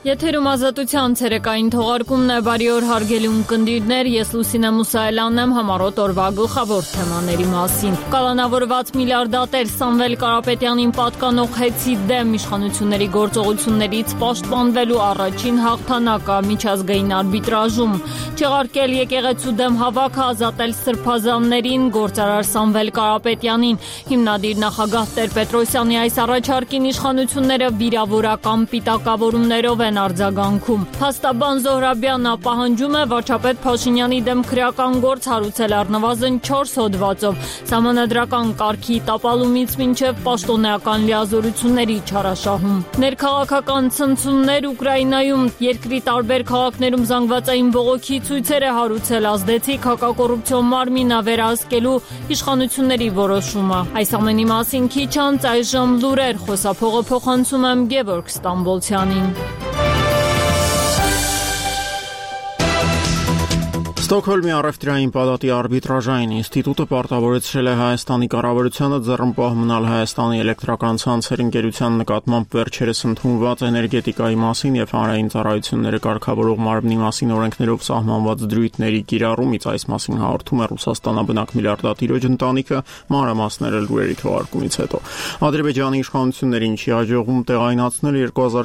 Եթերում ազատության ցերեկային թողարկումն է, բարի օր հարգելի ունկնդիրներ, ես Լուսինե Մուսայելյանն եմ համառոտ օրվա գլխավոր թեմաների մասին։ Կալանավորված միլիարդատեր Սամվել Կարապետյանին պատկանող հեծի դեմ իշխանությունների գործողություններից պաշտպանվելու առաջին հաղթանակը միջազգային արբիտրաժում, չեղարկել եկեղեցու դեմ հավաքը, ազատել սրբազաններին, գործարար Սամվել Կարապետյանին, հիմնադիր նախագահ Տեր-Պետրոսյանի այս առաջարկին իշխանությունները վիրավորական պիտակավորումներով են արձագանքում։ Փաստաբան Զոհրաբյանը պահանջում է վարչապետ Փաշինյանի դեմ քրեական գործ հարուցել առնվազն 4 հոդվածով, սահմանադրական կարգի տապալումից մինչև պաշտոնեական լիազորությունների չարաշահում։ Ներքաղաքական ցնցումներ Ուկրաինայում, երկրի տարբեր քաղաքներում զանգվածային բողոքի ցույցեր է հարուցել ազդեցիկ հակակոռուպցիոն մարմինը վերահսկելու իշխանությունների որոշումը։ Այս ամենի մասին քիչ անց այժմ լուրեր, խոսափողը փոխանցում եմ Գևորգ Ստամբոլցյանին։ Ստոկհոլմի առևտրային պալատի արբիտրաժային ինստիտուտը պարտավորեցրել է Հայաստանի կառավարությանը ձեռնպահ մնալ Հայաստանի էլեկտրական ցանցեր ընկերության նկատմամբ վերջերս ընդունված էներգետիկայի մասին եւ հանրային ծառայությունները կարգավորող մարմնի մասին օրենքներով սահմանված դրույթների կիրառումից։ Այս մասին հաղորդում է Ռուսաստանաբնակ միլիարդատիրոջ ընտանիքը, մանրամասները լուրերի թողարկումից հետո։ Ադրբեջանի իշխանություններին չի հաջողվում տեղայնացնել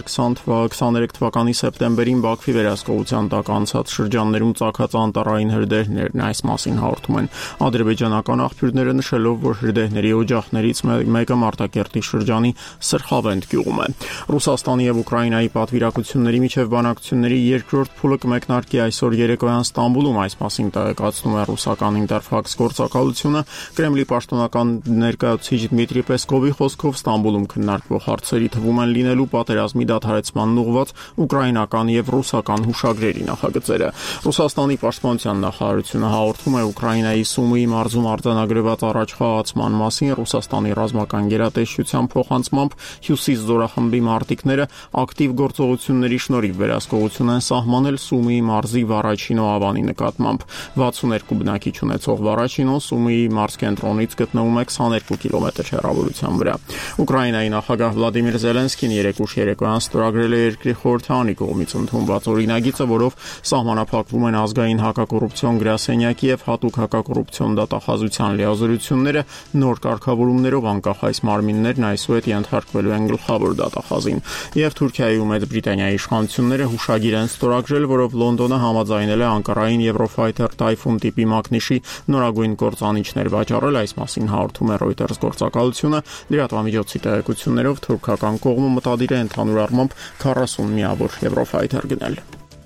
2023 թվականի սեպտեմբերին Բաքվի վերահսկողության տակ անցած շրջաններում ծագած անտառային հրդեհներն, այս մասին հաղորդում են ադրբեջանական աղբյուրները, նշելով, որ հրդեհների օջախներից մեկը Մարտակերտի շրջանի Սրխավենդ գյուղում է։ Ռուսաստանի եւ Ուկրաինայի պատվիրակությունների միջև բանակցությունների երկրորդ փուլը կմեկնարկի այսօր երեկոյան Ստամբուլում, այս մասին տեղեկացնում է ռուսական Ինտերֆաքս գործակալությունը։ Կրեմլի պաշտոնական ներկայացուցիչ Դմիտրի Պեսկովի խոսքով Ստամբուլում քննարկվող հարցերի թվում են լինելու պատերազմի դադարեցմանն ուղղված ուկրաինական եւ ռուսական հուշագրերի նախագծերը։ Ռուսաստանի պաշտպանության նախարարությունը հաղորդում է Ուկրաինայի Սումիի մարզում արձանագրված առաջխաղացման մասին։ Ռուսաստանի ռազմական գերատեսչության փոխանցմամբ Հյուսիս զորախմբի մարտիկները ակտիվ գործողությունների շնորհիվ վերահսկողություն են սահմանել Սումիի մարզի Վարաչինո ավանի նկատմամբ։ 62 բնակիչ ունեցող Վարաչինոն Սումիի մարզկենտրոնից գտնվում է 22 կիլոմետր հեռավորության վրա։ Ուկրաինայի նախագահ Վլադիմիր Զելենսկին երեկուշ երեկոյան ստորագրել է երկրի խորհրդարանի կողմից ընդունված օրինագիծը, որով սահմանափակվում են ազգային հակակոռուպցիոն գրասենյակի եւ հատուկ հակակոռուպցիոն դատախազության լիազորությունները, նոր կարգավորումներով անկախ այս մարմիններն այսուհետ ենթարկվելու են գլխավոր դատախազին։ Եվ Թուրքիայի ու Մեծ Բրիտանիայի իշխանությունները հուշագիր են ստորագրել, որով Լոնդոնը համաձայնել է Անկարային Eurofighter Typhoon տիպի մակնիշի նորագույն կործանիչներ վաճառել, այս մասին հաղորդում է Reuters գործակալությունը։ Լրատվամիջոցի տեղեկություններով թուրքական կողմը մտադիր է ընդհանուր առմամբ 40 միավոր Eurofighter գնել։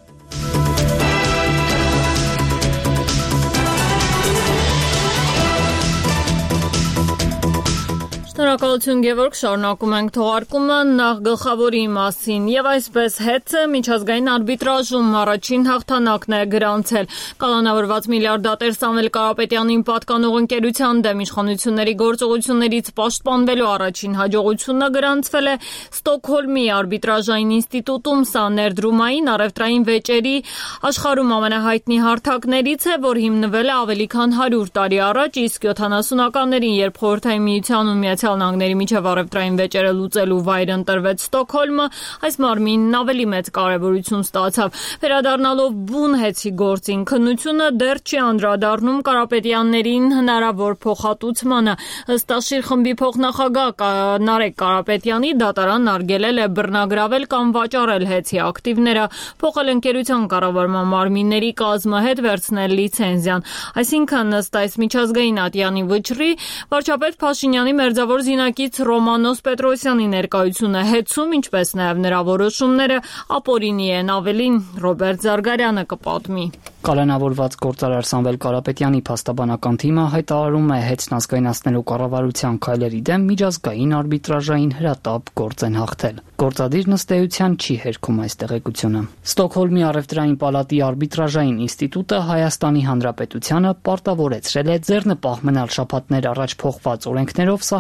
Շնորհակալություն Գևորգ, շարունակում ենք թողարկումը նախ գլխավորի մասին եւ այսպես հեծը միջազգային արբիտրաժում առաջին հաղթանակն է գրանցել։ Կալանավորված միլիարդատեր Սամվել Կարապետյանին պատկանող ընկերության դեմ իշխանությունների գործողություններից պաշտպանվելու առաջին հաջողությունը գրանցվել է Ստոկհոլմի արբիտրաժային ինստիտուտում։ Սա ներդրումային առևտրային վեճերի աշխարհում ամենահայտնի հարթակներից է, որ հիմնվել է ավելի քան 100 տարի առաջ, իսկ 70-ականներին, երբ Խորհրդային Միությանն ու Միացյալ Նահանգների միջև առևտրային վեճերը լուծելու վայր ընտրվեց Ստոկհոլմը, այս մարմինն ավելի մեծ կարևորություն ստացավ։ Վերադառնալով բուն հեծի գործին, քննությունը դեռ չի անդրադառնում Կարապետյաններին հնարավոր փոխհատուցմանը։ Ըստ Աշիր խմբի փոխնախագահ Նարեկ Կարապետյանի, դատարանն արգելել է բռնագրավել կամ վաճառել հեծի ակտիվները, փոխել ընկերության կառավարման մարմինների կազմը, հետ վերցնել լիցենզիան։ Այսինքն, ըստ այս միջազգային ատյանի վճռի, վարչապետ Փաշինյանի մերձավոր զինակից Ռոմանոս Պետրոսյանի ներկայությունը հեծում, ինչպես նաև նրա որոշումները ապօրինի են, ավելին Ռոբերտ Զարգարյանը կպատմի։ Կալանավորված գործարար Սամվել Կարապետյանի փաստաբանական թիմը հայտարարում է հեծն ազգայնացնելու կառավարության քայլերի դեմ միջազգային արբիտրաժային հրատապ գործ են հաղթել։ Գործադիրն ըստ էության չի հերքում այս տեղեկությունը։ Ստոկհոլմի առևտրային պալատի արբիտրաժային ինստիտուտը Հայաստանի Հանրապետությանը պարտավորեցրել է ձեռնպահ մնալ շաբաթներ առաջ փոխված օրենքներով սահմանված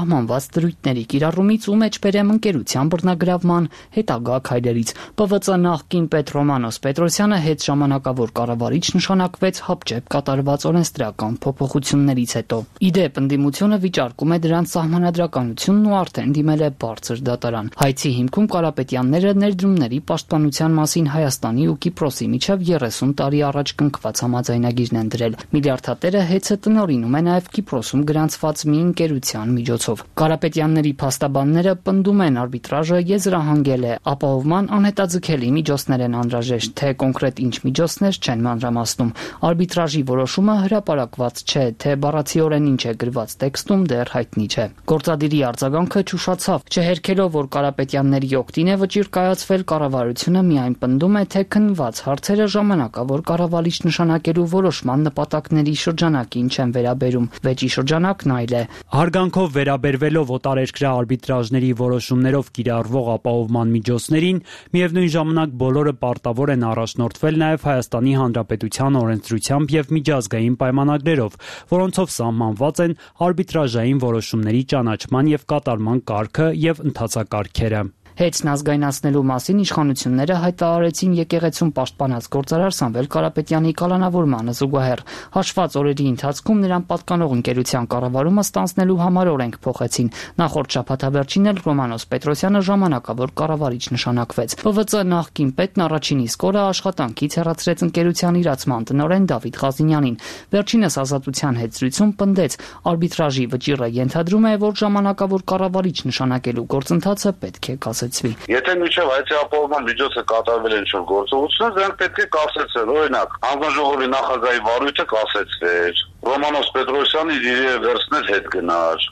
կատարած դրույթների կիրառումից ու մեջբերեմ ընկերության բռնագրավման հետագա քայլերից։ ՊՎԾ նախկին պետ Ռոմանոս Պետրոսյանը հետ ժամանակավոր կառավարիչ նշանակվեց հապճեպ կատարված օրենսդրական փոփոխություններից հետո։ Իդեպ ընդդիմությունը վիճարկում է դրանց սահմանադրականությունն ու արդեն դիմել է բարձր դատարան։ Հայցի հիմքում Կարապետյանները ներդրումների պաշտպանության մասին Հայաստանի ու Կիպրոսի միջև 30 տարի առաջ կնքված համաձայնագիրն են դրել։ Միլիարդատերը հեծը տնօրինում է նաև Կիպրոսում գրանցված մի ընկերության միջոցով։ Կարապետյանների փաստաբանները պնդում են արբիտրաժը եզրահանգել է, ապահովման անհետաձգելի միջոցներ են անհրաժեշտ, թե կոնկրետ ինչ միջոցներ չեն մանրամասնում։ Արբիտրաժի որոշումը հրապարակված չէ, թե բառացիորեն ինչ է գրված տեքստում դեռ հայտնի չէ։ Գործադիրի արձագանքը ճուշացավ, չհերքելով, որ Կարապետյանների օգտին է վճիռ կայացվել, կառավարությունը միայն պնդում է, թե քննված հարցերը ժամանակավոր կառավարիչ նշանակելու որոշման նպատակների շրջանակին չեն վերաբերում։ Վեճի շրջանակն այլ է։ Հարգանքով վերաբերվելով օտարերկրյա արբիտրաժների որոշումներով կիրառվող ապահովման միջոցներին, միևնույն ժամանակ բոլորը պարտավոր են առաջնորդվել նաև Հայաստանի Հանրապետության օրենսդրությամբ եւ միջազգային պայմանագրերով, որոնցով սահմանված են արբիտրաժային որոշումների ճանաչման եւ կատարման կարգը եւ ընթացակարգերը։ Հեծն ազգայնացնելու մասին իշխանությունները հայտարարեցին եկեղեցում պաշտպանած գործարար Սամվել Կարապետյանի կալանավորմանը զուգահեռ։ Հաշված օրերի ընթացքում նրան պատկանող ընկերության կառավարումը ստանձնելու համար օրենք փոխեցին։ Նախորդ շաբաթավերջին էլ Ռոմանոս Պետրոսյանը ժամանակավոր կառավարիչ նշանակվեց։ ՊՎԾ նախկին պետն առաջին իսկ օրը աշխատանքից հեռացրեց ընկերության իրացման տնօրեն Դավիթ Ղազինյանին։ Վերջինս Ազատության հետ զրույցում պնդեց, արբիտրաժի վճիռը ենթադրում է, որ ժամանակավոր կառավարիչ նշանակելու գործընթացը պետք է կասեցվի։ Եթե միջև հայցի ապահովման միջոցը կատարվել են ինչ-որ գործողություններ, դրանք պետք է կասեցվեն։ Օրինակ, հանձնաժողովի նախագահի վարույթը կասեցվեր, Ռոմանոս Պետրոսյանը իր վերցնել հետ գնար։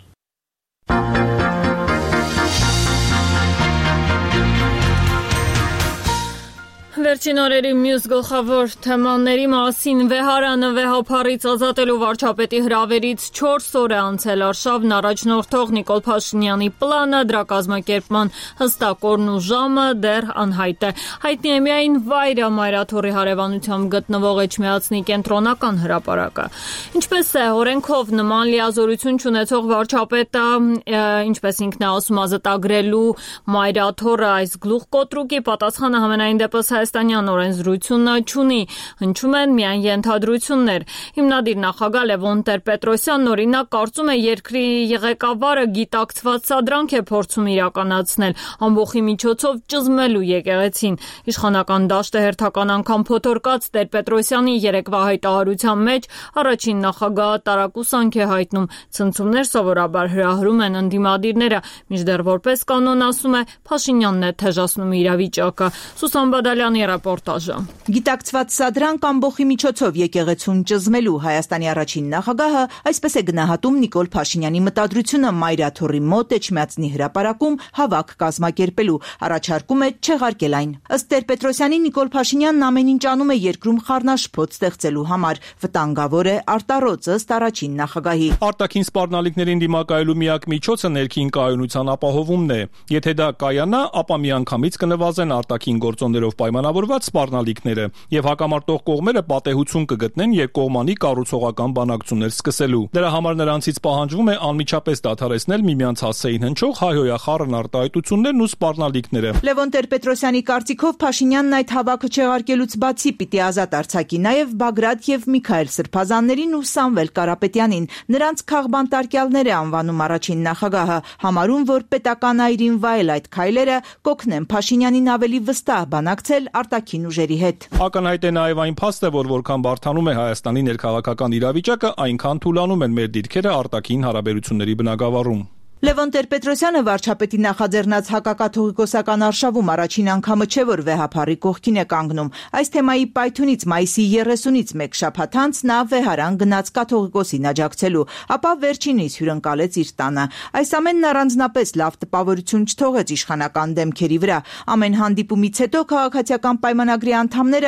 Վերջին օրերի մյուս գլխավոր թեմաների մասին վեհարանը վեհափառից ազատելու վարչապետի հրավերից 4 օր է անցել արշավն առաջնորդող Նիկոլ Փաշինյանի պլանը, դրա կազմակերպման հստակ օրն ու ժամը դեռ անհայտ է։ Հայտնի է միայն վայրը Մայրաթորի հարևանությամբ գտնվող Էջմիածնի կենտրոնական հրապարակը։ Ինչպես է օրենքով նման լիազորություն չունեցող վարչապետը, ինչպես ինքն է ասում, ազատագրելու Մայրաթորը այս գլուխկոտրուկի պատասխանը համենայն դեպս Հայաստանյան օրենսդրությունը չունի, հնչում են միայն ենթադրություններ։ Հիմնադիր նախագահ Լևոն Տեր-Պետրոսյանն օրինակ կարծում է երկրի ղեկավարը գիտակցված սադրանք է փորձում իրականացնել ամբոխի միջոցով ճզմելու եկեղեցին։ Իշխանական դաշտը հերթական անգամ փոթորկած Տեր-Պետրոսյանի երեկվա հայտարարության մեջ առաջին նախագահը տարակուսանք է հայտնում։ Ցնցումներ սովորաբար հրահրում են ընդդիմադիրները, մինչդեռ որպես կանոն ասում է Փաշինյանն է թեժացնում իրավիճակը։ Սուսան Բադալյանի ռեպորտաժը։ Գիտակցված սադրանք ամբոխի միջոցով եկեղեցուն ճզմելու Հայաստանի առաջին նախագահը այսպես է գնահատում Նիկոլ Փաշինյանի մտադրությունը Մայրաթորի մոտ Էջմիածնի հրապարակում հավաք կազմակերպելու, առաջարկում է չեղարկել այն։ Ըստ Տեր-Պետրոսյանի Նիկոլ Փաշինյանն ամեն ինչ անում է երկրում խառնաշփոթ ստեղծելու համար, վտանգավոր է արտառոց ըստ առաջին նախագահի։ Արտաքին սպառնալիքներին դիմակայելու միակ միջոցը ներքին կայունության ապահովումն է։ Եթե դա կայանա, ապա միանգամից կնվազեն արտաքին գործոններով պայմանավորված սպառնալիքները եւ հակամարտող կողմերը պատեհություն կգտնեն երկկողմանի կառուցողական բանակցություններ սկսելու։ Դրա համար նրանցից պահանջվում է անմիջապես դադարեցնել միմյանց հասցեին հնչող հայհոյախառն արտահայտություններն ու սպառնալիքները։ Լևոն Տեր-Պետրոսյանի կարծիքով Փաշինյանն այդ հավաքը չեղարկելուց բացի պիտի ազատ արձակի նաեւ Բագրատ եւ Միքայել Սրբազաններին ու Սամվել Կարապետյանին։ Նրանց քաղբանտարկյալներ է անվանում առաջին նախագահը, համարում, որ պետական այրին վայել այդ քայլերը կօգնեն Փաշինյանին ավելի վստահ բանակցել արտաքին ուժերի հետ։ Ակնհայտ է նաև այն փաստը, որ որքան բարդանում է Հայաստանի ներքաղաքական իրավիճակը, այնքան թուլանում են մեր դիրքերը արտաքին հարաբերությունների բնագավառում։ Լևոն Տեր-Պետրոսյանը վարչապետի նախաձեռնած հակակաթողիկոսական արշավում առաջին անգամը չէ, որ վեհափառի կողքին է կանգնում։ Այս թեմայի պայթյունից մայիսի 30-ից մեկ շաբաթ անց նա վեհարան գնաց կաթողիկոսին աջակցելու, ապա վերջինիս հյուրընկալեց իր տանը։ Այս ամենն առանձնապես լավ տպավորություն չթողեց իշխանական դեմքերի վրա։ Ամեն հանդիպումից հետո քաղաքացիական պայմանագրի անդամները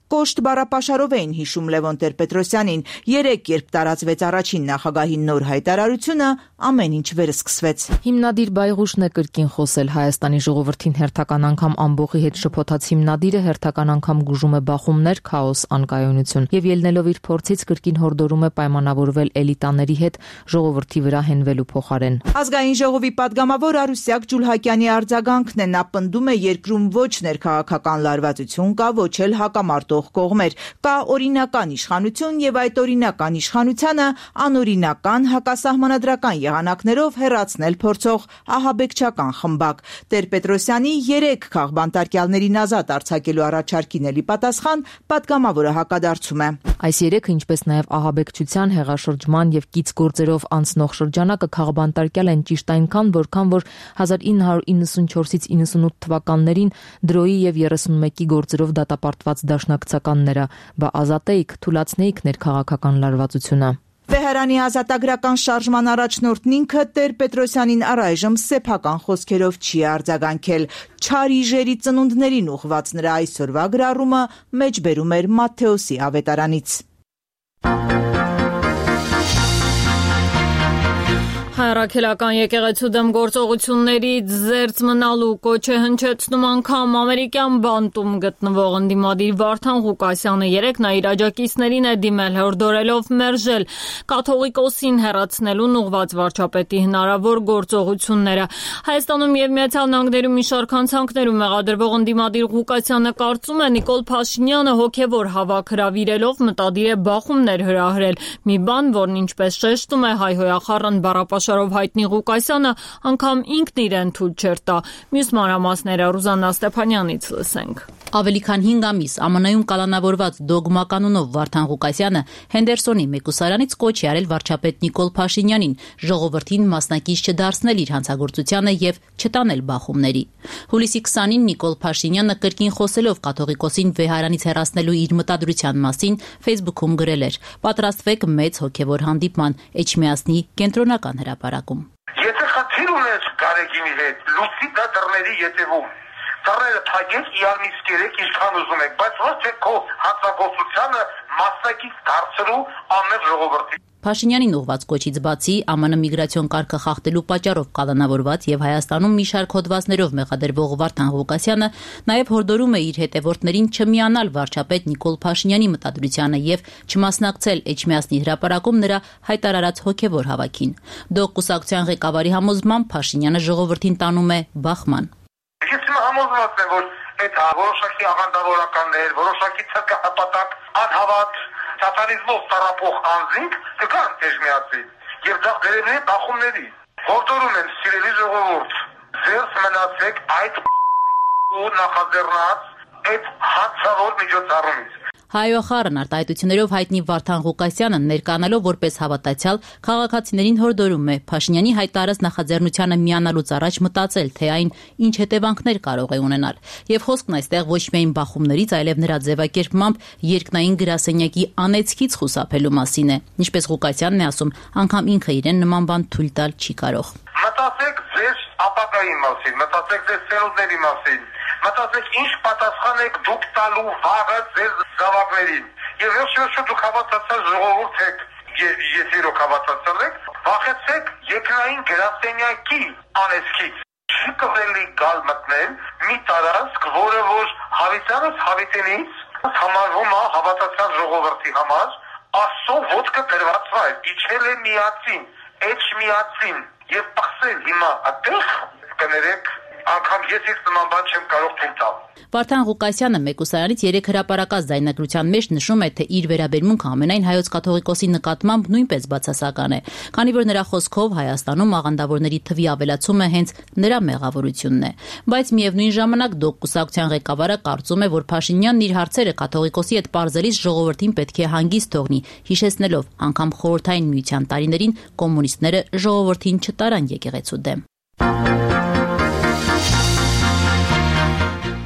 կոշտ բառապաշարով էին հիշում Լևոն Տեր-Պետրոսյանին։ 3 երբ տարածվեց առաջին նախագահի նոր հայտարարությունը, ամեն ինչ վերսկսվեց։ Հիմնադիր Բայղուշն է կրկին խոսել Հայաստանի ժողովրդին հերթական անգամ ամբողջի հետ շփոթած հիմնադիրը հերթական անգամ գուժում է բախումներ, քաոս, անկայունություն եւ ելնելով իր փորձից կրկին հորդորում է պայմանավորվել էլիտաների հետ ժողովրդի վրա հենվելու փոխարեն։ Ազգային ժողովի падգամավոր Արուսյակ Ջուլհակյանի արձագանքն է, նա պնդում է երկրում ոչ ներքաղաքական լարվածություն կա, ոչ էլ հակամարտող կողմեր, կա օրինական իշխանություն եւ այդ օրինական իշխանությանը անօրինական հակասահմանադրական եղանակներով հեռացնել փորձող ահաբեկչական խմբակ։ Տեր-Պետրոսյանի 3 քաղբանտարկյալներին ազատ արձակելու առաջարկին էլի պատասխան падգամավորը հակադարձում է։ Այս 3-ը, ինչպես նաև ահաբեկչության, հեղաշրջման եւ կից գործերով անցնող շրջանակը քաղբանտարկյալ են ճիշտ այնքան, որքան որ 1994-ից 98 թվականներին դրոյի եւ 31-ի գործերով դատապարտված դաշնակցականները, բա ազատեիք, թուլացնեիք ներքաղաքական լարվածությունը։ Վեհարանի ազատագրական շարժման առաջնորդն ինքը Տեր-Պետրոսյանին առայժմ սեփական խոսքերով չի արձագանքել։ Չար իժերի ծնունդներին ուղղված նրա այսօրվա գրառումը մեջբերում էր Մատթեոսի ավետարանից։ Հայրաքելական եկեղեցու դեմ գործողություններից զերծ մնալու կոչ է հնչեցնում անգամ ամերիկյան բանտում գտնվող ընդդիմադիր Վարդան Ղուկասյանը 3 նա իր աջակիցներին է դիմել հորդորելով մերժել կաթողիկոսին հեռացնելուն ուղղված վարչապետի հնարավոր գործողությունները։ Հայաստանում եւ Միացյալ Նահանգներում մի շարք հանցանքներում մեղադրվող ընդդիմադիր Ղուկասյանը կարծում է Նիկոլ Փաշինյանը հոգեվոր հավաք հրավիրելով մտադիր է բախումներ հրահրել։ Մի բան, որն ինչպես շեշտում է հայհոյախառն բառապաշարով հայտնի Ղուկասյանը, անգամ ինքն իրեն թույլ չէր տա։ Մյուս մանրամասները Ռուզաննա Ստեփանյանից լսենք։ Ավելի քան 5 ամիս ԱՄՆ-ում կալանավորված դոգմա կանոնով Վարդան Ղուկասյանը Հենդերսոնի մեկուսարանից կոչ է արել վարչապետ Նիկոլ Փաշինյանին ժողովրդին մասնակից չդարձնել իր հանցագործությանը եւ չտանել բախումների։ Հուլիսի 20-ին Նիկոլ Փաշինյանը կրկին խոսելով կաթողիկոսին Վեհարանից հեռացնելու իր մտադրության մասին Facebook-ում գրել էր. «Պատրաստվեք մեծ հոգեվոր հանդիպման Էջմիածնի կենտրոնական հրապարակում»։ Եթե խնդիր ունես Գարեգինի հետ, լուսի դա դռների ետևում։ Դռները թագեք, իարմից կերեք, ինչքան ուզում եք, բայց ոչ թե քո հանցագործությանը մասնակից դարձելու ամեն ժողովրդի։ Փաշինյանին ուղված կոչից բացի ԱՄՆ միգրացիոն կարգը խախտելու պատճառով կալանավորված եւ Հայաստանում մի շարք հոդվածներով մեղադրվող Վարդան Ղուկասյանը նաեւ հորդորում է իր հետևորդներին չմիանալ վարչապետ Նիկոլ Փաշինյանի մտադրությանը եւ չմասնակցել Էջմիածնի հրապարակում նրա հայտարարած հոգեվոր հավաքին։ Դող կուսակցության ղեկավարի համոզմամբ Փաշինյանը ժողովրդին տանում է բախման։ Ես համոզված եմ, որ այդ որոշակի աղանդավորականներ, որոշակի ցկահպատակ, անհավատ սատանիզմով տարապող անձինք կգան Էջմիածին եւ դա վերևի բախումների։ Հորդորում եմ սիրելի ժողովուրդ, ձերս մնացեք այդ ու նախաձեռնած այդ հացավոր միջոցառումից։ Հայոյախառն արտահայտություններով հայտնի Վարդան Ղուկասյանը ներկայանալով որպես հավատացյալ քաղաքացիներին հորդորում է Փաշինյանի հայտարարած նախաձեռնությանը միանալուց առաջ մտածել, թե այն ինչ հետևանքներ կարող է ունենալ։ Եվ խոսքն այստեղ ոչ միայն բախումներից, այլև նրա ձևակերպմամբ երկնային գրասենյակի անեծքից խուսափելու մասին է։ Ինչպես Ղուկասյանն է ասում, անգամ ինքը իրեն նման բան թույլ տալ չի կարող։ Մտածեք ձեր ապագայի մասին, մտածեք ձեր սերունդների մասին։ Մտածեք ինչ պատասխան եք դուք տալու վաղը ձեր զավակներին։ Եվ վերջերս դուք հավատացած ժողովուրդ եք, եթե իրոք հավատացած եք, վախեցեք երկնային գրասենյակի անեծքից։ Չի կողելի գալ մտնել մի տարածք, որը որ հավիտյանս հավիտենից համարվում է հավատացած ժողովրդի համար, Աստծո ոտքը դրված վայր, իջել է միածին, Էջմիածին եւ պղծել հիմա այդտեղ կներեք անգամ ես ինձ նման բան չեմ կարող թույլ տալ։ Վարդան Ղուկասյանը մեկուսարանից 3 հրապարակած ձայնագրության մեջ նշում է, թե իր վերաբերմունքը ամենայն հայոց կաթողիկոսի նկատմամբ նույնպես բացասական է, քանի որ նրա խոսքով Հայաստանում աղանդավորների թվի ավելացումը հենց նրա մեղավորությունն է։ Բայց միևնույն ժամանակ Դող կուսակցության ղեկավարը կարծում է, որ Փաշինյանն իր հարցերը կաթողիկոսի հետ պարզելիս ժողովրդին պետք է հանգիստ թողնի, հիշեցնելով անգամ խորհրդային միության տարիներին կոմունիստները ժողովրդին չտարան եկեղեցու դեմ։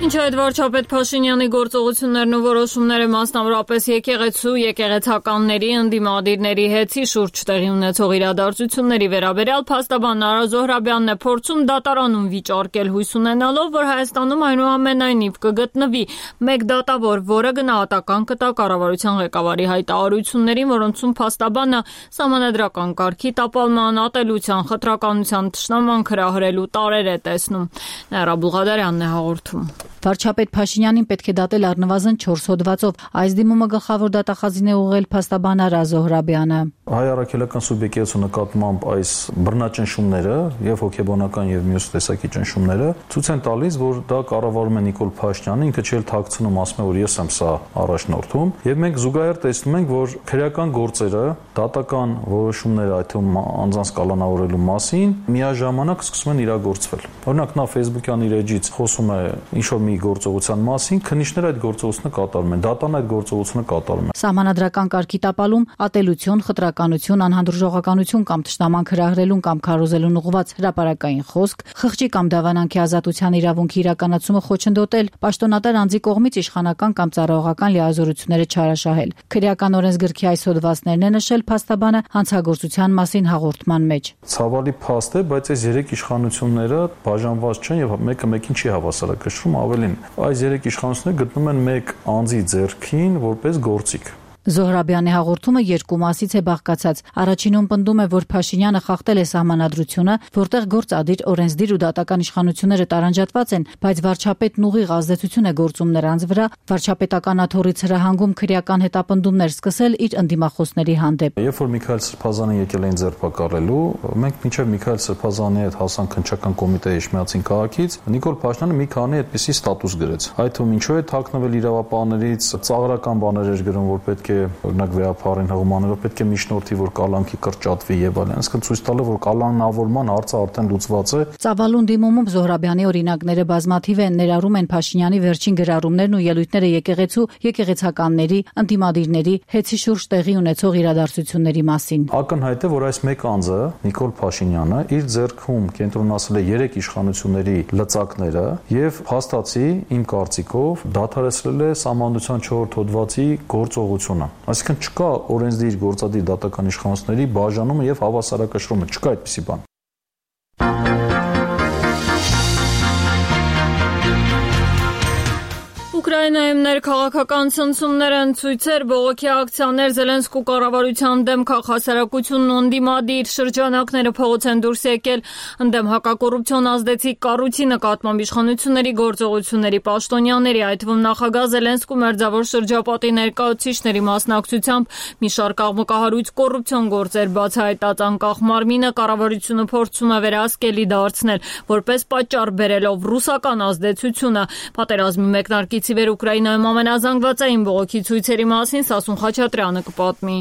Ինչ այդ վարչապետ Փաշինյանի գործողություններն ու որոշումները մասնավորապես եկեղեցու, եկեղեցականների, ընդդիմադիրների հետի շուրջ տեղի ունեցող իրադարձությունների վերաբերյալ փաստաբան Արա Զոհրաբյանն է փորձում դատարանում վիճարկել հույս ունենալով, որ Հայաստանում այնուամենայնիվ կգտնվի մեկ դատավոր, որը գնահատական կտա կառավարության ղեկավարի հայտարարություններին, որոնցում փաստաբանը սահմանադրական կարգի տապալման, ատելության, խտրականության, թշնաման հրահրելու տարեր է տեսնում։ Նաիրա Բուղադարյանն է հաղորդում։ Վարչապետ Փաշինյանին պետք է դատել առնվազն 4 հոդվածով։ Այս դիմումը գլխավոր դատախազին է ուղղել փաստաբան Արա Զոհրաբյանը։ Հայ առաքելական սուբյեկտի նկատմամբ այս բռնաճնշումները եւ հոգեբանական եւ մյուս տեսակի ճնշումները ցույց են տալիս, որ դա կառավարում է Նիկոլ Փաշինյանը, ինքը չէ թաքցնում, ասում է, որ ես եմ սա առաջնորդում, եւ մենք զուգահեռ տեսնում ենք, որ քրեական գործերը, դատական որոշումները, այդ թվում անձանց կալանավորելու մասին միաժամանակ սկսում են իրագործվել։ Օրինակ նա Facebook-յան իր էջից խոսում է ինչ-որ մի գործողության մասին, քննիչները այդ գործողությունը կատարում են, դատան այդ գործողությունը կատարում է։ Սահմանադրական կարգի տապալում, ատելություն, խտրականություն, անհանդուրժողականություն կամ թշնաման հրահրելուն կամ քարոզելուն ուղղված հրապարակային խոսք, խղճի կամ դավանանքի ազատության իրավունքի իրականացումը խոչընդոտել, պաշտոնատար անձի կողմից իշխանական կամ ծառայողական լիազորությունները չարաշահել։ Քրեական օրենսգրքի այս հոդվածներն է նշել փաստաբանը հանցագործության մասին հաղորդման մեջ։ Ցավալի փաստ է, բայց այս երեք իշխանությունները բաժանված չեն եւ մեկը մեկին չի հավասարակշռում, ավելին այս երեք իշխանությունները գտնում են մեկ անձի ձեռքին որպես գործիք։ Զոհրաբյանի հաղորդումը երկու մասից է բաղկացած։ Առաջինում պնդում է, որ Փաշինյանը խախտել է սահմանադրությունը, որտեղ գործադիր, օրենսդիր ու դատական իշխանությունները տարանջատված են, բայց վարչապետն ուղիղ ազդեցություն է գործում նրանց վրա, վարչապետական աթոռից հրահանգում քրեական հետապնդումներ սկսել իր ընդդիմախոսների հանդեպ։ Երբ որ Միքայել Սրբազանին եկել էին ձերբակալելու, մենք մինչև Միքայել Սրբազանի հետ հասանք քննչական կոմիտեի Իշխմիածին քաղաքից, Նիկոլ Փաշինյանը մի քանի այդպիսի ստատուս գրեց։ Այդ թվում ինչու է թաքնվել իրավապահներից, ծաղրական բաներ էր գրում, որ պետք է օրինակ վեհապարին հղումաներով պետք է միջնորդի, որ կալանքի կրճատվի եւ այլն, այսինքն ցույց տալը, որ կալանավորման հարցը արդեն լուծված է։ Ծավալուն դիմումում Զոհրաբյանի օրինակները բազմաթիվ են, ներառում են Փաշինյանի վերջին գրառումներն ու ելույթները եկեղեցու, եկեղեցականների, ընդդիմադիրների, հետի շուրջ տեղի ունեցող իրադարձությունների մասին։ Ակնհայտ է, որ այս մեկ անձը, Նիկոլ Փաշինյանը, իր ձեռքում կենտրոնացել է 3 իշխանությունների լծակները եւ փաստացի, իմ կարծիքով, դադարեցրել է Սահմանադրության 4 հոդվածի գործողությունը։ Այսինքն չկա օրենսդիր գործադիր դատական իշխանությունների բաժանումը եւ հավասարակշռումը, չկա այդպիսի բան։ Ուկրաինայում ներքաղաքական ցնցումներ են, ցույցեր, բողոքի ակցիաներ, Զելենսկու կառավարության դեմ քաղաքասարակությունն ու ընդդիմադիր շրջանակները փողոց են դուրս եկել, ընդդեմ հակակոռուպցիոն ազդեցիկ կառույցի նկատմամբ իշխանությունների գործողությունների պաշտոնյաների, այդ թվում նախագահ Զելենսկու մերձավոր շրջապատի ներկայացուցիչների մասնակցությամբ մի շարք աղմկահարույց կոռուպցիոն գործեր բացահայտած անկախ մարմինը կառավարությունը փորձում է վերահսկելի դարձնել, որպես պատճառ բերելով ռուսական ազդեցությունը, պատերազմի մեկնարկից վեր Ուկրաինայում ամենազանգվածային բողոքի ցույցերի մասին Սասուն Խաչատրյանը կպատմի։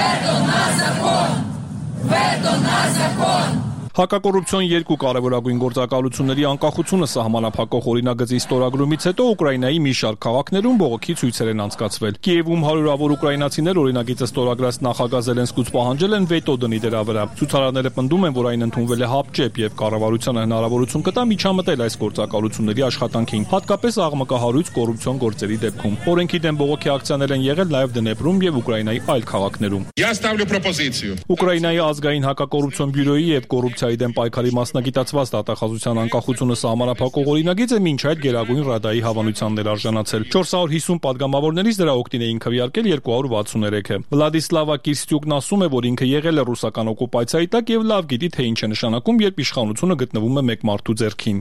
Հակակոռուպցիոն երկու կարևորագույն գործակալությունների անկախությունը սահմանափակող օրինագծի ստորագրումից հետո Ուկրաինայի մի շարք քաղաքներում բողոքի ցույցեր են անցկացվել։ Կիևում հարյուրավոր ուկրաինացիներ օրինագիծը ստորագրած նախագահ Զելենսկուց պահանջել են վետո դնի դրա վրա։ Ցուցարարները պնդում են, որ այն ընդունվել է հապճեպ եւ կառավարությանը հնարավորություն կտա միջամտել այս գործակալությունների աշխատանքին, հատկապես աղմկահարույց կոռուպցիոն գործերի դեպքում։ Օրենքի դեմ բողոքի ակցիաներ են եղել նաեւ Դնեպրում եւ Ուկրաինայի այլ քաղաքներում։ Ուկրաինայի ազգային հակակոռուպցիոն բյուրոյի եւ կոռուպցիայի դեմ պայքարի մասնագիտացված դատախազության անկախությունը սահմանափակող օրինագիծը մինչ այդ Գերագույն Ռադայի հավանությանն էր արժանացել։ 450 падգամավորներից դրա օգտին էին քվեարկել 263-ը։ Վլադիսլավա Կիրստյուկն ասում է, որ ինքը եղել է ռուսական օկուպացիայի տակ եւ լավ գիտի, թե ինչ է նշանակում, երբ իշխանությունը գտնվում է մեկ մարդու ձեռքին։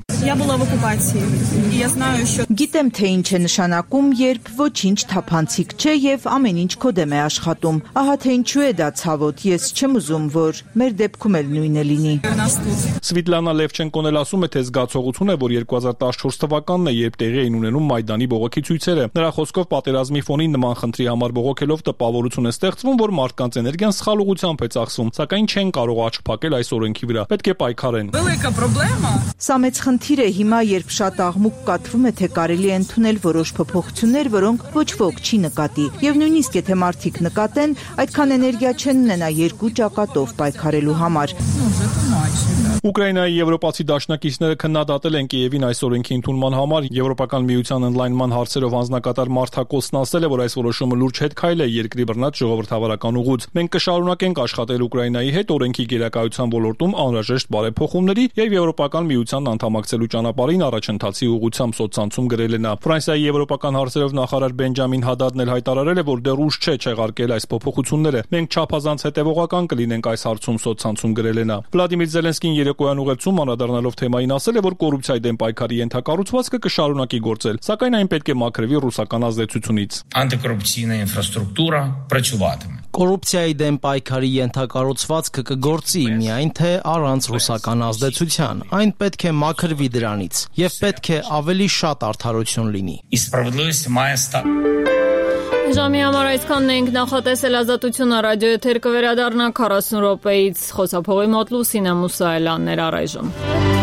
Գիտեմ, թե ինչ է նշանակում, երբ ոչինչ թափանցիկ չէ եւ ամեն ինչ քո դեմ է աշխատում։ Ահա թե ինչու է դա ցավոտ, ես չեմ ուզում, որ մեր դեպքում էլ նույնը լինի։ Սվիտլանա Լևչենկոն էլ ասում է, թե զգացողություն է, որ 2014 թվականն է, երբ տեղի էին ունենում Մայդանի բողոքի ցույցերը։ Նրա խոսքով պատերազմի ֆոնին նման խնդրի համար բողոքելով տպավորություն է ստեղծվում, որ մարդկանց էներգիան սխալ ուղղությամբ է ծախսում, սակայն չեն կարող աչք փակել այս օրենքի վրա։ Պետք է պայքարեն։ Սա մեծ խնդիր է հիմա, երբ շատ աղմուկ կատվում է, թե կարելի է ընդունել որոշ փոփոխություններ, որոնք ոչ ոք չի նկատի։ Եվ նույնիսկ եթե մարդիկ նկատեն, այդքան էներգիա չեն ունենա երկու ճակատով պայքարելու համար։ Ուկրաինայի եվրոպացի դաշնակիցները քննադատել են Կիևին այս օրենքի ընդունման համար։ Եվրոպական միության ընդլայնման հարցերով անձնակատար Մարթա Կոսն ասել է, որ այս որոշումը լուրջ հետքայլ է երկրի բռնած ժողովրդավարական ուղուց։ Մենք կշարունակենք աշխատել Ուկրաինայի հետ օրենքի գերակայության ոլորտում անհրաժեշտ բարեփոխումների եւ Եվրոպական միությանն անդամակցելու ճանապարհին առաջընթացի ուղղությամբ սոցցանցում գրել է նա։ Ֆրանսիայի եվրոպական հարցերով նախարար Բենջամին Հադադն էլ հայտարարել է, որ դեռ ուշ չէ չեղարկել այս փոփոխությունները։ Մենք չափազանց հետևողական կլինենք այս հարցում սոցցանցում գրել է նա։ Վլադիմիր Զելենսկին երեկոյան ուղերձում անդրադառնալով թեմային ասել է, որ կոռուպցիայի դեմ պայքարի ենթակառուցվածքը կշարունակի գործել, սակայն այն պետք է մաքրվի ռուսական ազդեցությունից։ Антикорупційна інфраструктура працюватиме. Կոռուպցիայի դեմ պայքարի ենթակառուցվածքը կգործի, միայն թե առանց ռուսական ազդեցության։ Այն պետք է մաքրվի դրանից եւ պետք է ավելի շատ արդարություն լինի։ І справедливість має стати. Ժամի համար այսքանն ենք նախատեսել Ազատությունը ռադիոեթեր կվերադառնա 40 րոպեից խոսափողի մոտ Լուսինե Մուսայելյաններ առայժմ։